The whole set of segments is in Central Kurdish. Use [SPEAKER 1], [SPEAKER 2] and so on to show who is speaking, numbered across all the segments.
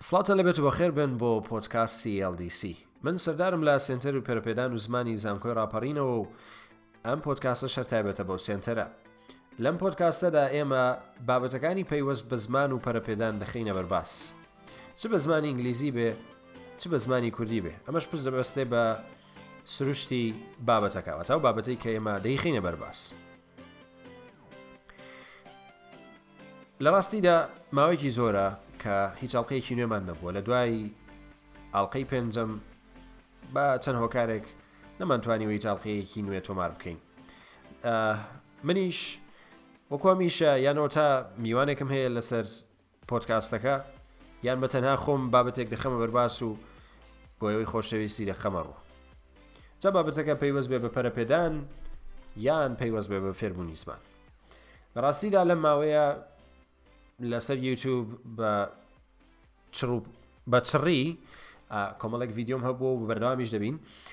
[SPEAKER 1] سڵاتە لەبێت بەخێر بن بۆ پۆدکاستی LDC. من سەردارم لە سنتەر و پێرەپێدان و زمانی زانکۆی ڕاپەڕینەوە و ئەم پۆدکاستە شەر تایبەتە بەو سنتەرە. لەم پۆدکاستەدا ئێمە بابەتەکانی پەیوەست بە زمان و پەرەپێدان دەخینە بەرباس. چ بە زمانی ئینگلیزی بێ، چ بە زمانی کوردی بێ. ئەمەش پشت دەبەستێ بە سروشتی بابەتەکەوە و بابەتەی کە ئێمە دەیخینە بەرباس. لە ڕاستیدا ماوەیەکی زۆرە کە هیچ ئەڵلقەیەکی نوێمان نەبووە. لە دوای ئەڵلقەی پێنجەم بە چەند هۆکارێک نەمانتوانیوە هیچ ئەڵلقەیەکی نوێ تۆمار بکەین. منیش وەکو هەمیشە یانەوە تا میوانێکم هەیە لەسەر پۆدکاستەکە یان بەتەنها خۆم بابەتێک دەخەمە بەرباس و بۆ ئەوەی خۆشەویستی دەخەمە ڕوو. جا بابەتەکە پەیوەست بێ بە پەرەپێدان یان پەیوەست بێ بە فێربوونی زمان. لە ڕاستیدا لەم ماوەیە لەسەر یوتیوب بە چڕی کۆمەڵێک ڤیدیۆم هەبوو و بەردەوامیش دەبین.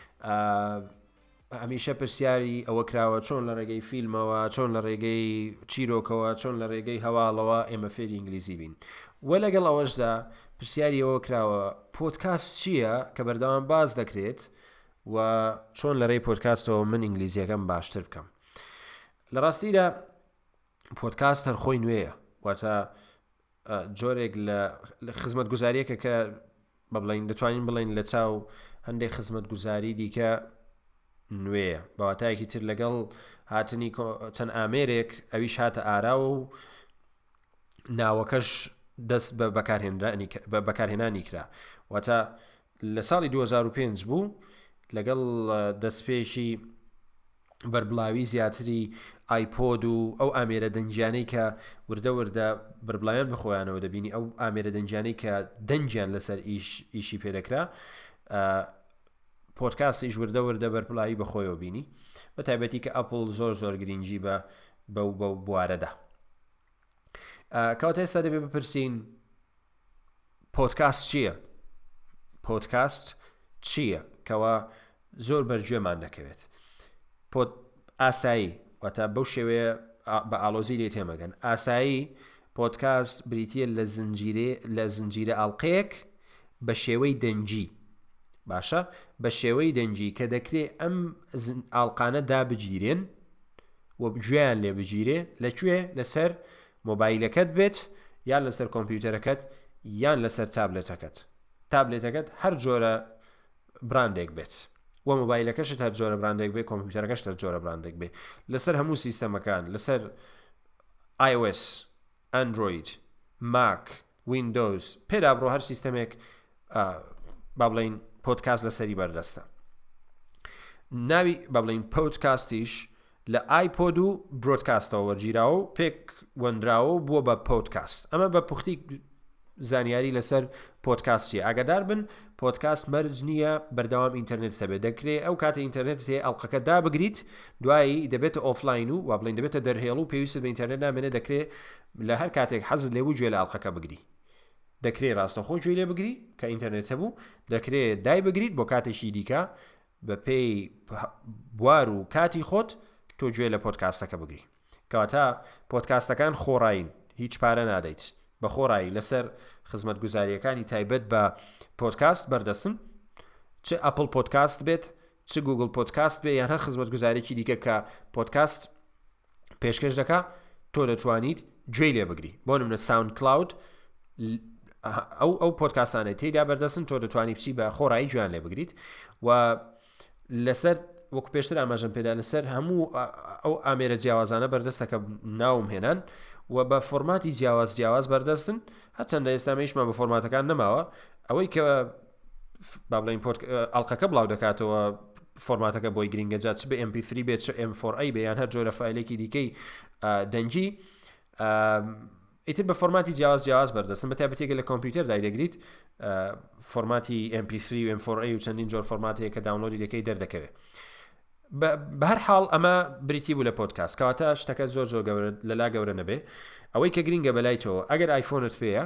[SPEAKER 1] هەمیشە پرسیاری ئەوە کراوە چۆن لە ڕێگەی فیلمەوە، چۆن لە ڕێگەی چیرۆکەوە، چۆن لە ڕێگەی هەواڵەوە ئێمە فێری ئینگلیزی بین. وە لەگەڵ ئەوەشدا پرسیاری ئەوە کراوە پۆدکاست چییە کە بەردەوام باز دەکرێت و چۆن لە ڕێی پۆدکاستەوە من ئینگلیزیەکەم باشتر بکەم. لە ڕاستیدا پۆدکاست هەر خۆی نوێیە، واتە جۆرێک لە خزمەت گوزاریەکە کە بەڵین دەتوانین بڵین لە چاو هەندێک خزمەت گوزاری دیکە نوێیە، بەواتایەکی تر لەگەڵ هاتنی چەند ئامێرێک ئەویش هاتە ئاراوە و ناوەکەش دەست بە بەکارهێنانی کرا. واتە لە ساڵی 2005 بوو لەگەڵ دەستپێشی بەربڵاوی زیاتری ئایپۆد و ئەو ئامێرە دەنجیانەی کە وردە بەربڵاویان بخۆیانەوە دەبینی، ئەو ئامێرە دەنجیانەی کە دەنجیان لەسەر ئیشی پێدەکرا، پۆدکاستیش وردە بەربڵاوی بەخۆیەوە بینی، بە تایبەتی کە ئەپڵ زۆر گرنگی بەو بوارەدا. کەواتە ئێستا دەبێ بپرسین پۆدکاست چییە؟ پۆدکاست چییە؟ کەوا زۆر بەرگوێمان دەکەوێت. ئاسایی، واتە بەو شێوەیە بە ئالۆزی لێ تێمەگەن. ئاسایی پۆدکاست بریتیە لە زنجیرە ئەڵلقەیەک بە شێوەی دەنجی. باشە؟ بە شێوەی دەنجی کە دەکرێت ئەم ئاڵقانە دابگیرێن و گوێیان لێ بگیرێ لەکوێ؟ لەسەر مۆبایلەکەت بێت یان لەسەر کۆمپیوتەرەکەت یان لەسەر تابلێتەکەت هەر جۆرە براندێک بێت. و مۆبایلەکەشت هەر جۆرە براندێک بێ، کۆمپیوتەرەکەش هەر جۆرە براندێک بێ، لەسەر هەموو سیستەمەکان، لەسەر iOS، Android، Mac، Windows، پێدا بڕۆ هەر سیستەمێک با بڵین پۆدکاست لەسەری بەردەستە. ناوی با بڵین پۆدکاستیش لە آیپۆد و برۆدکاستەوە وەرگیراوە و پێک وەندراوە و بووە بە پۆدکاست. ئەمە بە پوختی زانیاری لەسەر پۆدکاستیە. ئاگادار بن پۆدکاست مەرج نییە بەردەوام ئینتەرنێت هەبێت. دەکرێت ئەو کاتە ئینتەرنێت هەیە ئەڵلقەکە دابگریت، دوایی دەبێتە ئۆفلاین و وا بڵین دەبێتە دەرهێڵ و پێویست بە ئینتەرنێت نامێنێت. دەکرێت لە هەر کاتێک حەزت لێبوو گوێ لە ئەڵلقەکە بگری. دەکرێت ڕاستەخۆ گوێ لێ بگری کە ئینتەرنێت هەبوو، دەکرێت دای بگریت بۆ کاتێکی دیکە بە پێی بوار و کاتی خۆت تۆ گوێ لە پۆدکاستەکە بگری. کەواتە پۆدکاستەکان خۆڕاین، هیچ پارە نادەیت، بە خۆڕایی لەسەر خزمەت گوزاریەکانی تایبەت بە پۆدکاست بەردەستن، چ ئەپڵ پۆدکاست بێت، چ گوگل پۆدکاست بێت یان هەر خزمەت گوزارێکی دیکە کە پۆدکاست پێشکەش دەکا، تۆ دەتوانیت گوێی لێ بگری. بۆ نمونە ساوند کلاود ئەو پۆدکاستانەی تێیدا بەردەستن، تۆ دەتوانیت بچی بە خۆڕایی گوێیان لێ بگریت و لەسەر وەکو پێشتر ئاماژەم پێدا لەسەر هەموو ئەو ئامێرە جیاوازانە بەردەستەکە ناوم هێنان و بە فۆرماتی جیاواز بەردەستن. هەرچەندە ئێستامەیشمان بە فۆرماتەکان نەماوە، ئەوەی کە با بڵین ئەڵلقەکە بڵاو دەکاتەوە فۆرماتەکە بۆی گرنگە، جا چ بە MP3 بێت، چ M4A بێ یان هەر جۆرە فایلێکی دیکەی دەنجی، ئیتر بە فۆرماتی جیاواز بەردەستن. بە تایبەتێکە لە کۆمپیوتەر دایدەگریت فۆرماتی MP3 و M4A و چەندین جۆر فۆرماتەیە کە داونلۆدی دەکەی دەردەکەوێت. بە هەر حاڵ ئەمە بریتی بوو لە پۆدکاست، کەواتە شتەکە زۆر لەلا گەورە نەبێ. ئەوەی کە گرنگە بەلای تۆ ئەگەر آیفۆنت پێیە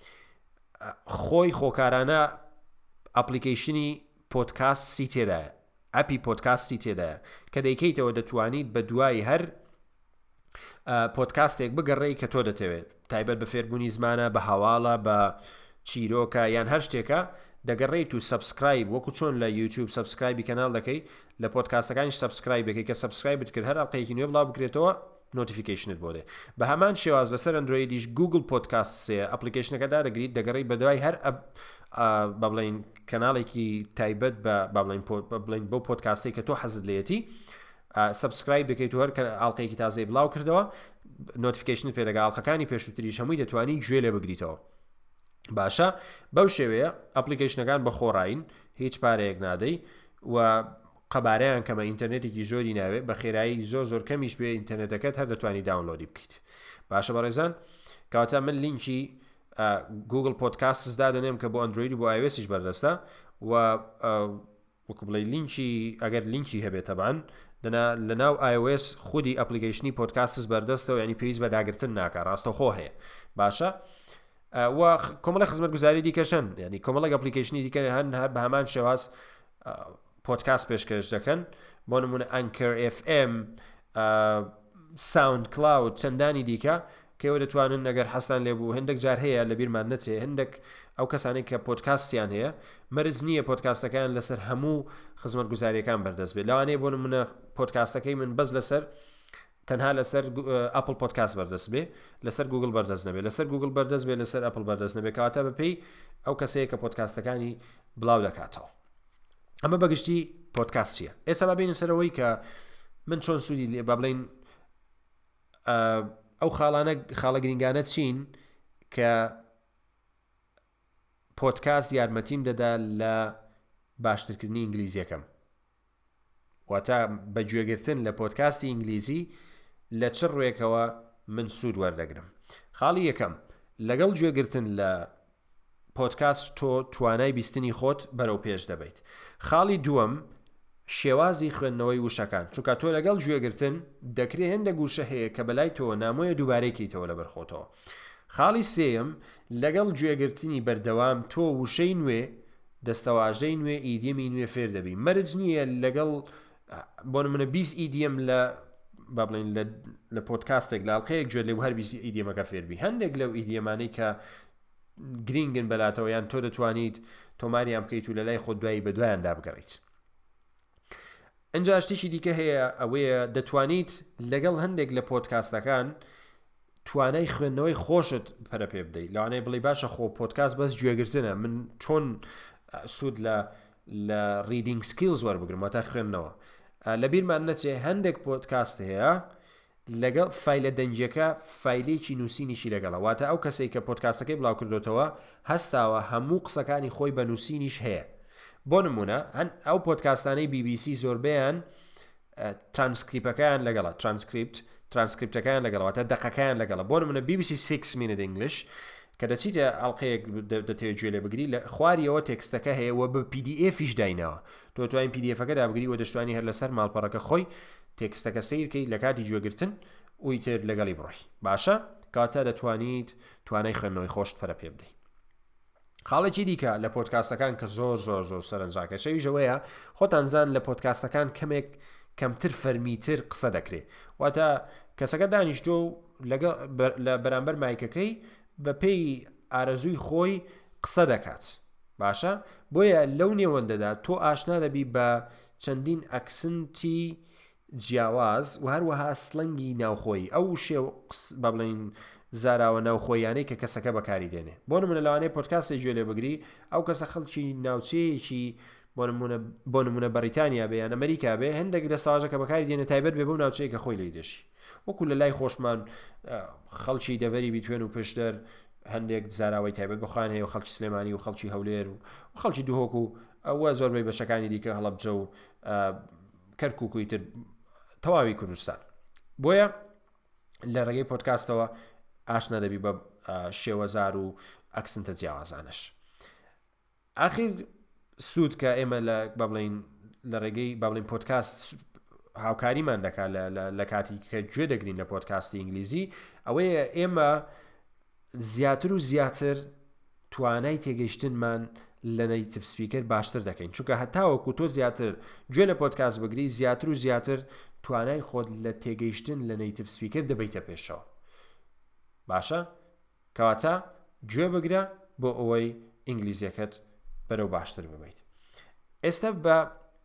[SPEAKER 1] خۆی خۆکارانە ئەپلیکیشنی پۆدکاستی تێدایە، ئەپی پۆدکاستی تێدایە کە دەیکەیتەوە دەتوانیت بە دوای هەر پۆدکاستێک بگەڕێی کە تۆ دەتەوێت، تایبەت بە فێربوونی زمانە، بە هەواڵە، بە چیرۆکە یان هەر شتێکە دەگەڕێیت و سبسکرایب وەکو چۆن لە یوتیوب سبسکرایبی کەناڵ دەکەی لە پۆدکاستەکانیش سبسکرایب بکەی کە سبسکرایبت کرد هەر ئەڵقەیەکی نوێ بڵاو بکرێتەوە نۆتیفیکیشنت بۆ دێ بە هەمان شێواز لەسەر ئەندرۆیدیش گوگل پۆدکاست ئەپلیکیشنەکەدا دەگریت دەگەڕی بەدوای هەر بە بڵین کەناڵێکی تایبەت بڵین بۆ پۆدکاستی کە تۆ حەزت لێتی سبسکرایب بکەیت و هەر ئاڵقەیەکی تازەی بڵاو کردەوە نۆتیفیکیشنت پێدەگا ئاڵقەکانی پێشووتریش هەمووی دەتوانی گوێ لێ بگریتەوە باشە بەو شێوەیە ئەپلیکیشنەکان بە خۆڕاین هیچ پارەیەک نادەی و قەبارەیان کەمە ئینتەرنێتێکی زۆری ناوێت بە خێرایی زۆر کەمیش بێ ئینتەرنێتەکەت هەر دەتوانی داونلۆدی بکەیت باشە بەڕێزان کەواتە من لینکی گوگل پۆدکاستسدا دەنێم کە بۆ ئەندروید و بۆ iOSیش بەردەستە و وەکو بڵێ لینکی ئەگەر لینکی هەبێت تەبان لە ناو iOS خودی ئەپلیکیشنی پۆدکاستس بەردەستەوە ینی پێویست بە داگرتن ناکە ڕاستەوخۆ هەیە باشە و کۆمەڵی خزمەتگوزاری دیکەشن ینی کۆمەڵێک ئەپلیکیشنی دیکە هەن بە هەمان شێواز پۆدکاست پێشکەش دەکەن بۆ نمونە ئەنکەر FM ساوند کلاود چەندانی دیکە کەەوە دەتوانن ئەگەر حەستان لێبوو هەندێک جار هەیە لەبیرمان نەچێ هەندێک ئەو کەسانێک کە پۆدکاستیان هەیە مەرج نییە پۆدکاستەکان لەسەر هەموو خزمەتگوزاریەکان بەردەست بێت لەوانەیە بۆ نمونە پۆدکاستەکەی من بەس لەسەر تەنها لەسەر ئەپل پۆدکاست بەردەست بێ لەسەر گوگل بەردەست نەبێت لەسەر گوگل بەردەست بێت لەسەر ئەپل بەردەست نەبێت کاتە بەپێی ئەو کەسەیە کە پۆدکاستەکانی بڵاو دەکاتەوە ئەمە بەگشتی پۆدکاست چییە ئێستا بابینە سەرەوەی کە من چۆن سوودی لێ با بڵین ئەو خاڵە گرنگانە چین کە پۆدکاست یارمەتیم دەدا لە باشترکردنی ئینگلیزیەکەم واتە بەگوێگرتن لە پۆدکاستی ئینگلیزی لە چ ڕوێکەوە من سوود وەردەگرم خاڵی یەکەم لەگەڵ گوێگرتن لە پۆدکاست تۆ توانای بیستنی خۆت بەرەو پێش دەبیت خاڵی دووەم شێوازی خوێندنەوەی وشەکان چونکە تۆ لەگەڵ گوێگرتن دەکرێت هەندێک وشە هەیە کە بەلای تۆ نامۆیە دووبارەیەکەیتەوە لە بەرخۆتەوە خاڵی سێم لەگەڵ گوێگرتنی بەردەوام تۆ وشەی نوێ دەستەواژەی نوێ ئیدیەمی نوێ فێر دەبی مەرج نییە لەگەڵ بۆ نمونە 20 ئیدیەم لە با بڵین لە پۆدکاستێک لاڵقەیەک گوێ لێ هەر 20 ئیدیەمەکە فێربی هەندێک لەو ئیدیەمانەی کە گرینگن بەلاتەوە یان تۆ دەتوانیت تۆماریان بکەیت و لە لای خۆت دوایی بە دوایاندا بگەڕیت ئەنجا شتێکی دیکە هەیە ئەوەیە دەتوانیت لەگەڵ هەندێک لە پۆدکاستەکان توانای خوێندنەوەی خۆشت پەرە پێ بدەیت لەوانەیە بڵێ باشە خۆ پۆدکاست بەس گوێگرتنە من چۆن سوود لە ریدینگ سکیلز وەربگرم واتە خوێندنەوە لە بیرمان نەچێ هەندێک پۆدکاست هەیە لەگەڵ فایلە دەنجەکە فایلێکی نووسینیشی لەگەڵە واتە ئەو کەسێک کە پۆدکاستەکەی بڵاو کردوتەوە هەستاوە هەموو قسەکانی خۆی بە نووسینیش هەیە بۆ نمونە ئەو پۆدکاستانەی BBC زۆربیان ترانسکریپەکەیان لەگەڵە ترانسکریپتەکەیان لەگەڵەوەتە دەقەکەیان لەگەڵە بۆ نمونە BBC 6 Minute English کە دەچیتە ئەڵلقەیەک دەتەوێت گوێ لێ بگری لە خواریەوە تێکستەکە هەیە و بە PDFیش داینەوە تۆ توانین PDFەکەدا بگری و دەشتوانی هەر لەسەر ماڵپەڕەکە خۆی تێکستەکە سیرکەی لە کاتی گوێگرتن وی تر لەگەڵی بڕۆی باشە کاتە دەتوانیت توانای خوێندنەوەی خۆشت پەرە پێ بدەیت خاڵێکی دیکە لە پۆدکاستەکان کە زۆر سەرنجڕاکە شەویژەوەیە خۆتانزان لە پۆدکاستەکان کەمێک کەمتر فەرمیتر قسە دەکرێت واتە کەسەکە دانیشتۆ لە بەرامبەر مایکەکەی بە پێی ئارەزووی خۆی قسە دەکات باشە بۆیە لەو نێوەندەدا تۆ ئاشنا دەبی بە چەندین ئەکسنتی جیاواز و هەروەها سڵەنگی ناوخۆی ئەو شێو بە بڵین زاراوە ناوخۆیانەی کە کەسەکە بەکاری دێنێ بۆ نمونە لەوانەیە پۆدکاستی گوێ لێ بگری ئەو کەسە خەڵکی ناوچەیەکی بۆ نمونە بەریتانیا بێ یان ئەمریکا بێ هەندێک دەسەواژە کە بەکاری دێنێ تایبەت بێ بەو ناوچەیە کە خۆی لێی دێشی وەکو لە لای خۆشمان خەڵکی دەڤەری بیتوێن و پشتەر هەندێک زاراوەی تایبەت بخوان هەیە و خەڵکی سلێمانی و خەڵکی هەولێر و خەڵکی دووهۆک و ئەوە زۆربەی بەشەکانی دیکە هەڵەبجە و کەرکووکوی تر تەواوی کوردستان بۆیە لە ڕێگەی پۆدکاستەوە ئاشنا دەبی بە شێوەزار و ئەکسنتە جیاوازانش ئاخیر سوود کە ئێمە بە بڵین لە ڕێگەی با بڵین پۆدکاست هاوکاریمان دەکات لە کاتی کە گوێ دەگرین لە پۆدکاستی ئینگلیزی ئەوەیە ئێمە زیاتر و زیاتر توانای تێگەیشتنمان لە نەیتیڤ سپیکەر باشتر دەکەین چونکە هەتاوەکو تۆ زیاتر گوێ لە پۆدکاست بگری زیاتر و زیاتر توانای خۆت لە تێگەیشتن لە نەیتیڤ سپیکەر دەبیتە پێشەوە باشە کەواتە گوێ بگرە بۆ ئەوەی ئینگلیزیەکەت بەرەو باشتر ببیت. ئێستا بە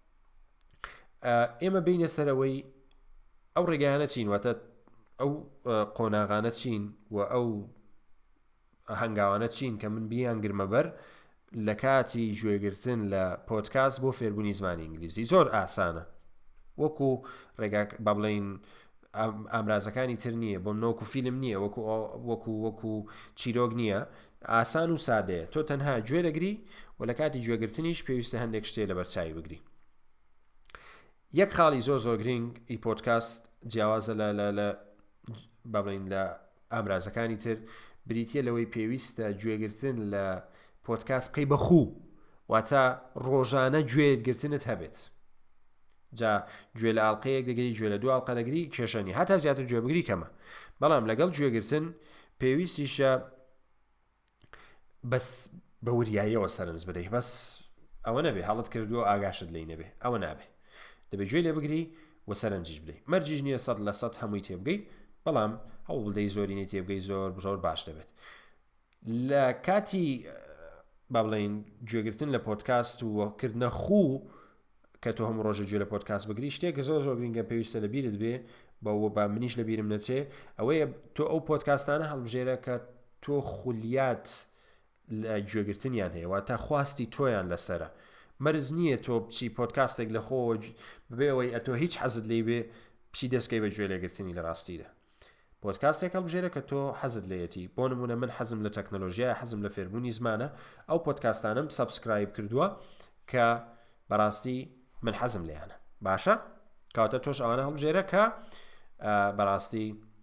[SPEAKER 1] ئێمە بینە سەرەوەی ئەو ڕێگەیانە چین واتە ئەو قۆناغانە چین و ئەو هەنگاوانە چین کە من بیان گرمە بەر لە کاتی گوێگرتن لە پۆدکاست بۆ فێربوونی زمانی ئینگلیزی. زۆر ئاسانە، وەکو ڕێگا با بڵێن ئامرازەکانی تر نییە، بۆ نۆکو فیلم نییە، وەکو چیرۆک نییە، ئاسان و سادەیە. تۆ تەنها گوێ دەگری و لە کاتی گوێگرتنیش پێویستە هەندێک شتێ لە بەرچاوی بگری. یەک خاڵی زۆر گرنگ ئی پۆدکاست جیاوازە لە با بڵێن لە ئامرازەکانی تر بریتە لەوەی پێویستە گوێگرتن لە پۆدکاست بکەی بەخوو، واتە ڕۆژانە گوێگرتنت هەبێت. جا گوێ لە ئاڵلقەیەک دەگری، گوێ لە دو ئاڵلقە دەگری کێشەنی، هەتا زیاتر گوێ بگری کەمە. بەڵام لەگەڵ گوێگرتن پێویستیشە بەس بە وریاییەوە سەرنج بدەیت، بەس ئەوە نەبێ هەڵت کردووە ئاگاشت لێی نەبێ، ئەوە نابێ، دەبێت گوێ لێ بگری و سەرنجیش بدەیت. مەرجیش نییە 100% هەمووی تێبگەیت، بەڵام هەوڵ بدەیت زۆرینەی تێبگەی زۆر باش دەبێت. لە کاتی با بڵێن گوێگرتن لە پۆدکاست وکردنە خوو کە تۆ هەموو ڕۆژە گوێ لە پۆدکاست بگری، شتێک زۆر گرنگە پێویستە لە بیرت بێ بەوە با منیش لە بیرم نەچێ، ئەوەیە تۆ ئەو پۆدکاستانە هەڵبژێرە کە تۆ خولیات لە گوێگرتنیان هەیە، واتە خواستی تۆیان لەسرە. مەرز نییە تۆ بچی پۆدکاستێک لە خۆ ببێەوەی ئەتۆ هیچ حەزت لێ بێ بچی دەستکەی بە گوێ لێگرتنی لە ڕاستیدا. پۆدکاستێک هەڵبژێرە کە تۆ حەزت لێیەتی. بۆ نمونە من حەزم لە تەکنۆلۆژیایە، حەزم لە فێربوونی زمانە، ئەو پۆدکاستانم سەبسکرایب کردووە کە بەڕاستی من حەزم لێیانە. باشە؟ کەواتە تۆش ئەوانە هەڵبژێرە کە بەڕاستی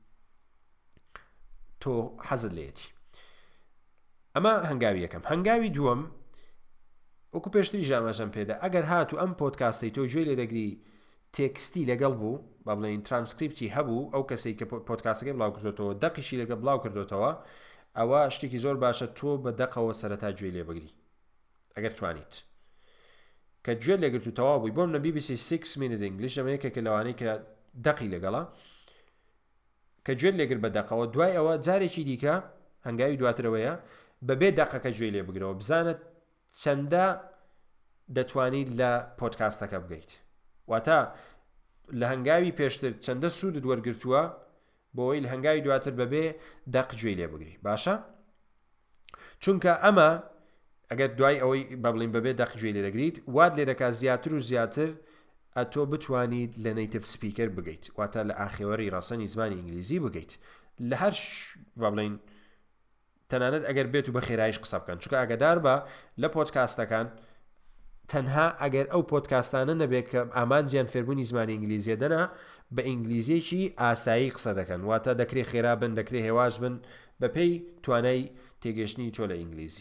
[SPEAKER 1] تۆ حەزت لێیەتی. ئەمە هەنگاوی یەکەم. هەنگاوی دووەم، وەکو پێشتری ژاماژەم پێدا، ئەگەر هاتو ئەم پۆدکاستی تۆ گوێ لێ دەگری تێکستی لەگەڵ بوو، با بڵێن ترانسکریپتی هەبوو، ئەو کەسێک کە پۆدکاستەکەی بڵاو کردوێتەوە دەقیشی لەگە بڵاو کردوێتەوە، ئەوە شتێکی زۆر باشە تۆ بە دەقەوە سەرەتا گوێ لێ بگری ئەگەر توانیت. کە گوێ لێگرت و تەواو بووی، بۆم لە BBC 6 Minute English ئەمە یەکێکە لەوانەی کە دەقی لەگەڵا، کە گوێ لێگر بە دەقەوە، دوای ئەوە جارێکی دیکە هەنگاوی دواترەوەیە بەبێ دەقەکە گوێ لێ بگرەوە، بزانت چەندە دەتوانیت لە پۆدکاستەکە بگەیت، واتە لە هەنگاوی پێشتر چەندە سوودت وەرگرتووە بۆەوەی لە هەنگاوی دواتر بەبێ دەق گوێ لێ بگری. باشە؟ چونکە ئەمە ئەگەر دوای ئەوەی بە بڵین بەبێ دەق گوێ لێ دەگریت، وات لێ دەکات زیاتر و زیاتر ئەتۆ بتوانیت لە نەیتیڤ سپیکەر بگەیت، واتە لە ئاخێوەری ڕاستەنی زمانی ئینگلیزی بگەیت لە هەر با بڵین تەنانەت ئەگەر بێت و بە خێرایش قسە بکەن، چونکە ئاگادار بە لە پۆدکاستەکان تەنها ئەگەر ئەو پۆدکاستانە نەبێت کە ئامانجیان فێربوونی زمانی ئینگلیزیە دەنا بە ئینگلیزیەکی ئاسایی قسە دەکەن، واتە دەکرێت خێرا بن، دەکرێت هێواش بن بەپێی توانای تێگەشتنی تۆ لە ئینگلیزی.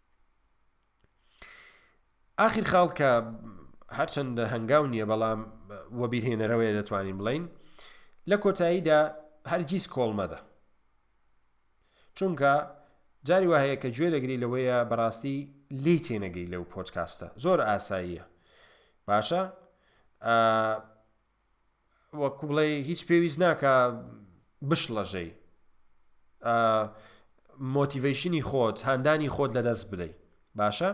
[SPEAKER 1] ئاخر خاڵ کە هەرچەندە هەنگاو نییە بەڵام وەبیرهێنەرەوەیە دەتوانین بڵین، لە کۆتاییدا هەرگیز کۆڵ مەدە، چونکە جاری وهەیە کە گوێ دەگری لەوەیە بەڕاستی لی تێنەگەی لەو پۆدکاستە، زۆر ئاساییە. باشە؟ وەکو بڵێ هیچ پێویست ناکە بشڵەژەی، مۆتیڤیشنی خۆت، هاندانی خۆت لەدەست بدەی. باشە؟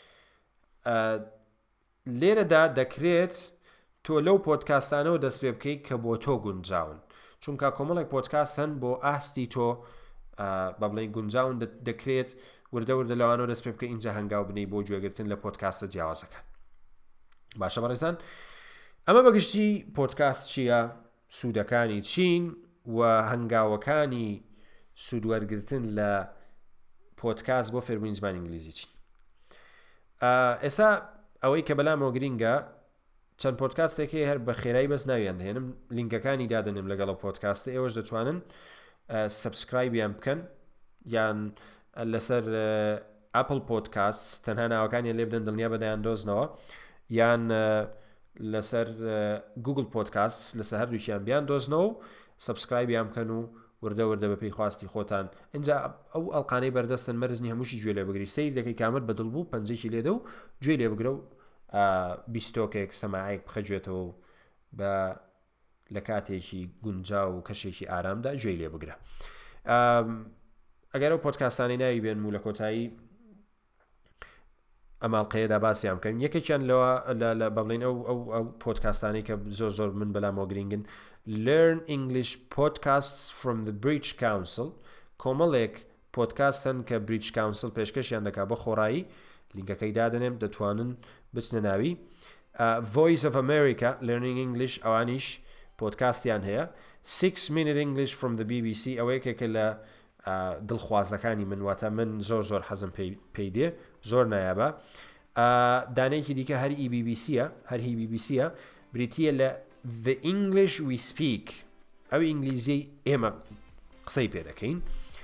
[SPEAKER 1] لێرەدا دەکرێت تۆ لەو پۆدکاستانەوە دەست پێ بکەیت کە بۆ تۆ گونجاون، چونکە کۆمەڵێک پۆدکاست هەن بۆ ئاستی تۆ بە بڵێن گونجاون دەکرێت وردە لەوانەوە دەست پێ بکە اینجا هەنگاو بنەی بۆ گوێگرتن لە پۆدکاستە جیاوازەکان. باشە بەڕێزان، ئەمە بەگشتی پۆدکاست چییە، سوودەکانی چین و هەنگاوەکانی سوودوەرگرتن لە پۆدکاست بۆ فێربوونی زمانی ئینگلیزی چین. ئێستا ئەوەی کە بەلامەوە گرینگە، چەند پۆدکاستێکی هەر بە خێرایی بەس ناویان دەهێنم، لینکەکانی دادنم لەگەڵ پۆدکاستە، ئێوەش دەتوانن سبسکرایبیان بکەن، یان لەسەر ئاپل پۆدکاست تەنها ناوەکانیان لێ بدەن دڵنیا بەدایان دۆزنەوە، یان لەسەر گوگل پۆدکاست لەسەر هەردووشیان بیان دۆزنەوە و سبسکرایبیان بکەن و وردە بەپێی خواستی خۆتان. اینجا ئەو ئەڵقانەی بەردەستن مەرزنی هەمووشی گوێ لێ بگری، سەیر دەکەی کامت بەدڵ بوو پەنجێکی لێدە و گوێ لێ بگرە و بیستۆکێک سەماعەیەک بخەجوێتەوە بە لە کاتێکی گونجا و کەشێکی ئارامدا گوێ لێ بگرە. ئەگەر ئەو پۆدکاستانی ناوی بێن و لە کۆتایی ئەماڵقەیەدا باسییان بکەین یەکێکیان لەوە لە بەڵین ئەو پۆدکاستانی کە زۆر من بەلامەوە گرنگن Learn English Podcasts from the British Council کۆمەڵێک پۆدکاستن کە British Council پێشکەشیان دەکات بە خۆڕایی لینکەکەی دادنێم دەتوانن بچنە ناوی Voice of America Learning English ئەوانیش پۆدکاستیان هەیە 6 Minute English from the BBC ئەوە یەکێکە لە دڵخوازەکانی من واتە من زۆر حەزم پێی دێ زۆر نایابە دانەیەکی دیکە هەر BBC-ە هەر BBC-ە بریتیە لە The English We Speak ئەو ئینگلیزی ئێمە قسەی پێ دەکەین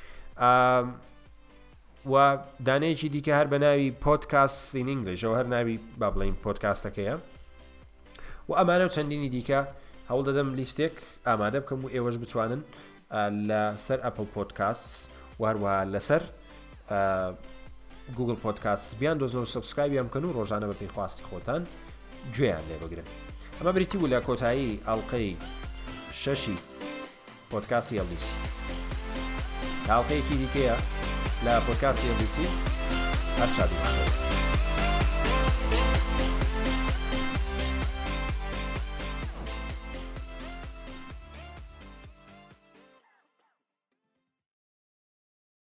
[SPEAKER 1] و دانەیەکی دیکە هەر بە ناوی Podcasts in English ئەو هەر ناوی با بڵین پۆدکاستەکەیە و ئەمانە و چەندینی دیکە هەوڵ دەدەم لیستێک ئامادە بکەم و ئێوەش بتوانن لەسەر Apple Podcasts وهروەها لەسەر Google Podcasts بیان دۆزنەوە سبسکرایبیان بکەن و ڕۆژانە بە پێیخواستی خۆتان گوێیان لێ بگرن ئەمە بریتی بوو لە کۆتایی ئەڵلقەی 6 پۆدکاستی LBC ئەڵلقەیەکی دیکەیە لە پۆدکاستی LBC هەر شادی